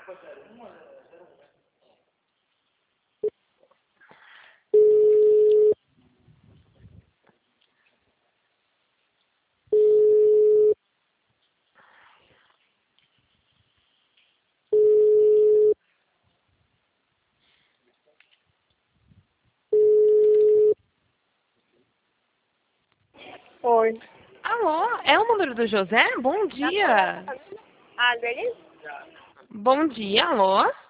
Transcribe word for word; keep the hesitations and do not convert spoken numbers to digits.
Oi. Alô, é o número do José? Bom dia. Ah, dele? Bom dia, alô.